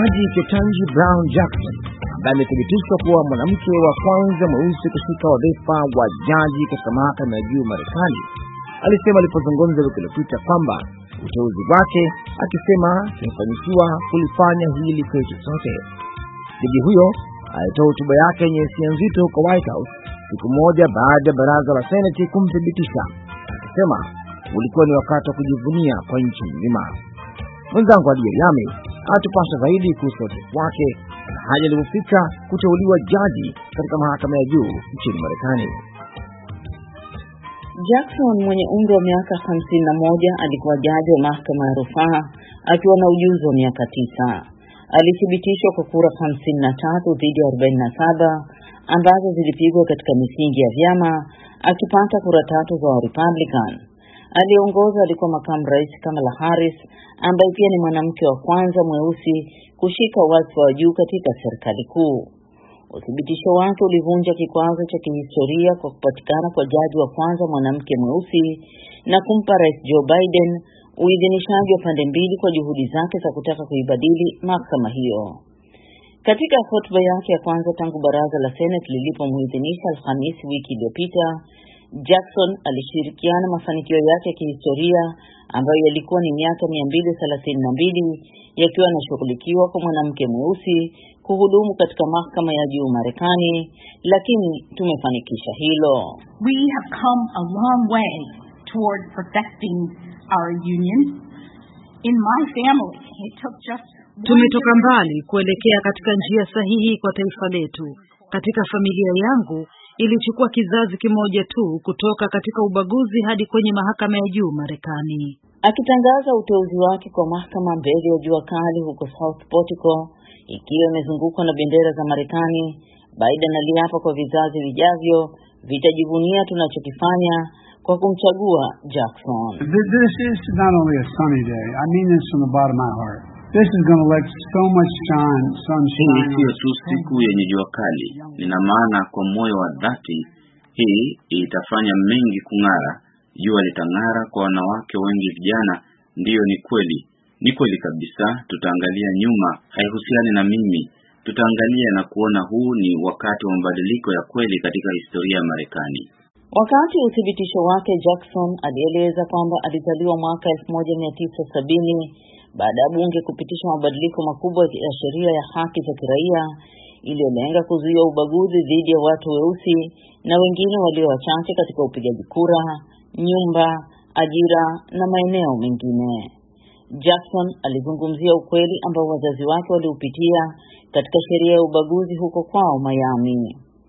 Jaji Ketanji Brown Jackson, ambaye amethibitishwa kuwa mwanamke wa kwanza mweusi kushika wadhifa wa jaji katika mahakama ya juu Marekani, alisema alipozungumza wiki iliyopita kwamba uteuzi wake, akisema tumefanikiwa kulifanya hili kwetu sote. Jaji huyo alitoa hotuba yake yenye hisia nzito kwa White House siku moja baada ya baraza la Seneti kumthibitisha, akisema ulikuwa ni wakati wa kujivunia kwa nchi nzima. Mwenzangu Ali Yami atupasha zaidi kuhusu uzoefu wake na hali iliyofika kuteuliwa jaji katika mahakama ya juu nchini Marekani. Jackson mwenye umri wa miaka 51 alikuwa jaji wa mahakama ya rufaa akiwa na ujuzi wa miaka 9. Alithibitishwa kwa kura 53 dhidi ya 47 ambazo zilipigwa katika misingi ya vyama, akipata kura 3 za Republican. Aliongoza alikuwa makamu rais Kamala Harris, ambaye pia ni mwanamke wa kwanza mweusi kushika wadhifa wa juu katika serikali kuu. Uthibitisho wake ulivunja kikwazo cha kihistoria kwa kupatikana kwa jaji wa kwanza mwanamke mweusi na kumpa Rais Joe Biden uidhinishaji wa pande mbili kwa juhudi zake za kutaka kuibadili mahakama hiyo. Katika hotuba yake ya kwanza tangu baraza la Senate lilipomuidhinisha Alhamisi wiki iliyopita, Jackson alishirikiana mafanikio yake ya kihistoria ambayo yalikuwa ni miaka 232 yakiwa yanashughulikiwa kwa mwanamke mweusi kuhudumu katika mahakama ya juu Marekani, lakini tumefanikisha hilo. We have come a long way toward perfecting our union. In my family, it took just tumetoka mbali kuelekea katika njia sahihi kwa taifa letu. Katika familia yangu ilichukua kizazi kimoja tu kutoka katika ubaguzi hadi kwenye mahakama ya juu Marekani. Akitangaza uteuzi wake kwa mahakama mbele ya jua kali huko South Portico, ikiwa imezungukwa na bendera za Marekani, Biden aliapa kwa vizazi vijavyo vitajivunia tunachokifanya kwa kumchagua Jackson. This is not only a sunny day. I mean this from the bottom of my heart. This is going to let so much sunshine. Hii sio tu siku yenye jua kali. Nina maana kwa moyo wa dhati, hii itafanya mengi kung'ara. Jua litang'ara kwa wanawake wengi vijana. Ndiyo, ni kweli kabisa. Tutaangalia nyuma, haihusiani na mimi. Tutaangalia na kuona huu ni wakati wa mabadiliko ya kweli katika historia ya Marekani. Wakati uthibitisho wake, Jackson alieleza kwamba alizaliwa mwaka 1970 baada ya bunge kupitisha mabadiliko makubwa ya sheria ya haki za kiraia iliyolenga kuzuia ubaguzi dhidi ya watu weusi na wengine walio wachache katika upigaji kura, nyumba, ajira na maeneo mengine. Jackson alizungumzia ukweli ambao wazazi wake waliupitia katika sheria ya ubaguzi huko kwao Miami.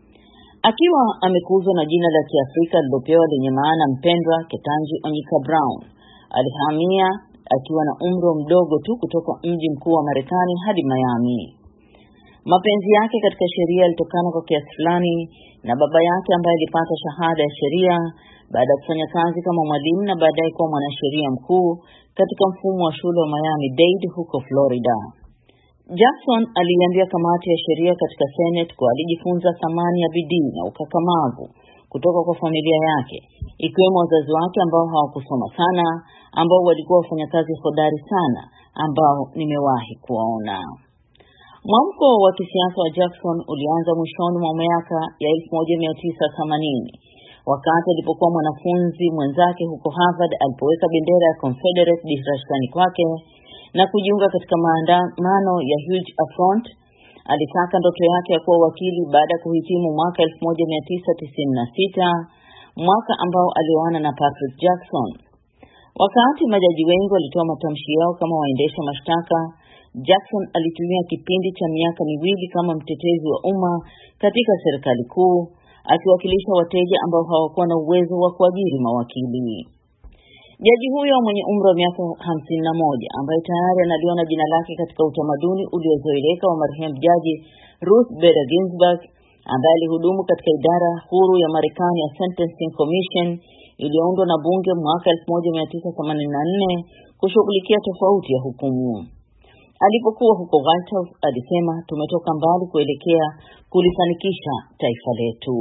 Akiwa amekuzwa na jina la Kiafrika lilopewa lenye maana mpendwa, Ketanji Onyika Brown alihamia akiwa na umri mdogo tu kutoka mji mkuu wa Marekani hadi Miami. Mapenzi yake katika sheria yalitokana kwa kiasi fulani na baba yake ambaye alipata shahada ya sheria baada ya kufanya kazi kama mwalimu na baadaye kuwa mwanasheria mkuu katika mfumo wa shule wa Miami-Dade huko Florida. Jackson aliambia kamati ya sheria katika Senate kwa alijifunza thamani ya bidii na ukakamavu kutoka kwa familia yake, ikiwemo wazazi wake ambao hawakusoma sana, ambao walikuwa wafanyakazi hodari sana ambao nimewahi kuwaona. Mwamko wa kisiasa wa Jackson ulianza mwishoni mwa miaka ya 1980 wakati alipokuwa mwanafunzi mwenzake huko Harvard alipoweka bendera ya Confederate dirishani kwake na kujiunga katika maandamano ya Huge Affront. Alitaka ndoto yake ya kuwa wakili baada ya kuhitimu mwaka 1996, mwaka ambao alioana na Patrick Jackson. Wakati majaji wengi walitoa matamshi yao kama waendesha mashtaka, Jackson alitumia kipindi cha miaka miwili kama mtetezi wa umma katika serikali kuu, akiwakilisha wateja ambao hawakuwa na uwezo wa kuajiri mawakili. Jaji huyo mwenye umri wa miaka 51 ambaye tayari analiona jina lake katika utamaduni uliozoeleka wa marehemu jaji Ruth Bader Ginsburg, ambaye alihudumu katika idara huru ya Marekani ya Sentencing Commission iliyoundwa na bunge mwaka 1984 kushughulikia tofauti ya hukumu. Alipokuwa huko White House alisema, tumetoka mbali kuelekea kulifanikisha taifa letu.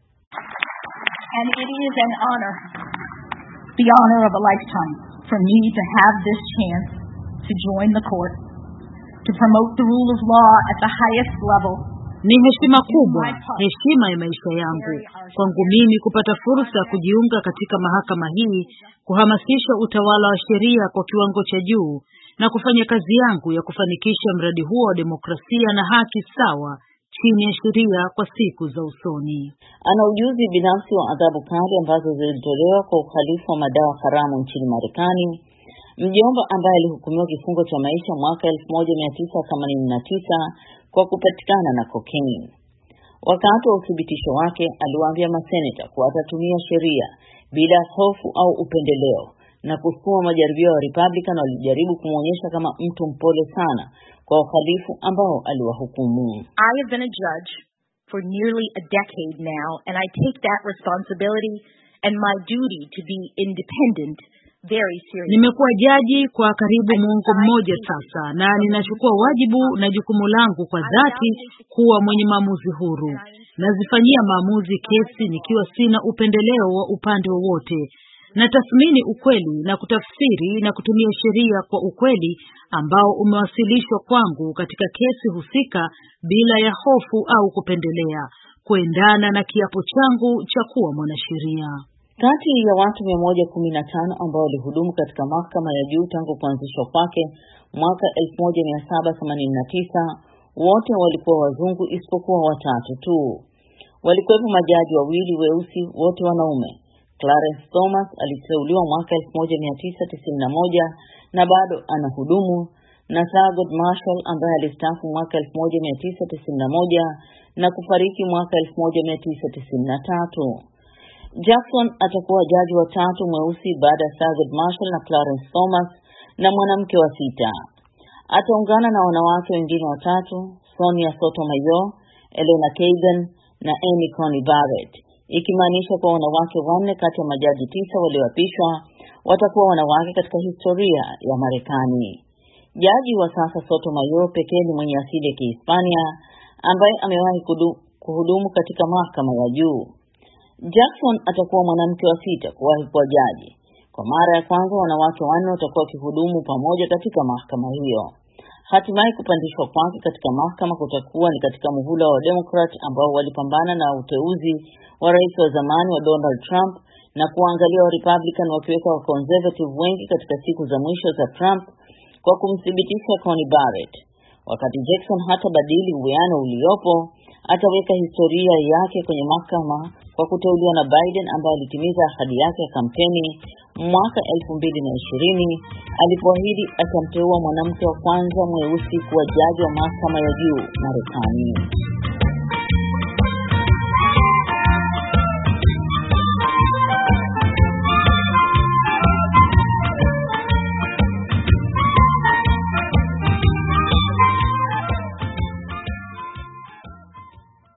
And it is an honor, the honor of a lifetime, for me to have this chance to join the court to promote the rule of law at the highest level. Ni heshima kubwa, heshima ya maisha yangu, kwangu mimi kupata fursa ya kujiunga katika mahakama hii, kuhamasisha utawala wa sheria kwa kiwango cha juu na kufanya kazi yangu ya kufanikisha mradi huo wa demokrasia na haki sawa chini ya sheria kwa siku za usoni. Ana ujuzi binafsi wa adhabu kali ambazo zilitolewa kwa uhalifu wa madawa haramu nchini Marekani. Mjomba ambaye alihukumiwa kifungo cha maisha mwaka 1989 kwa kupatikana na cocaine. Wakati wa uthibitisho wake aliwaambia maseneta kuwa atatumia sheria bila hofu au upendeleo na kusukuma majaribio ya Republican walijaribu kumuonyesha kama mtu mpole sana kwa uhalifu ambao aliwahukumu. I have been a judge for nearly a decade now, and I take that responsibility and my duty to be independent very seriously. Nimekuwa jaji kwa karibu muongo mmoja sasa na ninachukua wajibu na jukumu langu kwa dhati kuwa mwenye maamuzi huru. Nazifanyia maamuzi kesi nikiwa sina upendeleo wa upande wowote. Natathmini ukweli na kutafsiri na kutumia sheria kwa ukweli ambao umewasilishwa kwangu katika kesi husika bila ya hofu au kupendelea, kuendana na kiapo changu cha kuwa mwanasheria. Kati ya watu 115 ambao walihudumu katika mahakama ya juu tangu kuanzishwa kwake mwaka 1789, wote walikuwa wazungu isipokuwa watatu tu. Walikuwepo majaji wawili weusi, wote wanaume. Clarence Thomas aliteuliwa mwaka 1991 na bado anahudumu, na Thurgood Marshall ambaye alistaafu mwaka 1991 na kufariki mwaka 1993. Jackson atakuwa jaji wa tatu mweusi baada ya Thurgood Marshall na Clarence Thomas na mwanamke wa sita. Ataungana na wanawake wengine watatu, Sonia Sotomayor, Elena Kagan na Amy Coney Barrett, ikimaanisha kwa wanawake 4 kati ya majaji 9 walioapishwa watakuwa wanawake katika historia ya Marekani. Jaji wa sasa Sotomayor pekee ni mwenye asili ya Kihispania ambaye amewahi kuhudumu katika mahakama ya juu. Jackson atakuwa mwanamke wa sita kuwahi kuwa jaji. Kwa mara ya kwanza wanawake 4 watakuwa wakihudumu pamoja katika mahakama hiyo. Hatimaye kupandishwa kwake katika mahakama kutakuwa ni katika muhula wa Democrat ambao walipambana na uteuzi wa rais wa zamani wa Donald Trump na kuangalia wa Republican wakiweka wa conservative wengi katika siku za mwisho za Trump kwa kumthibitisha Coney Barrett. Wakati Jackson hata badili uwiano uliopo, ataweka historia yake kwenye mahakama kwa kuteuliwa na Biden ambaye alitimiza ahadi yake ya kampeni mwaka 2020 alipoahidi atamteua mwanamke wa kwanza mweusi kuwa jaji wa mahakama ya juu Marekani.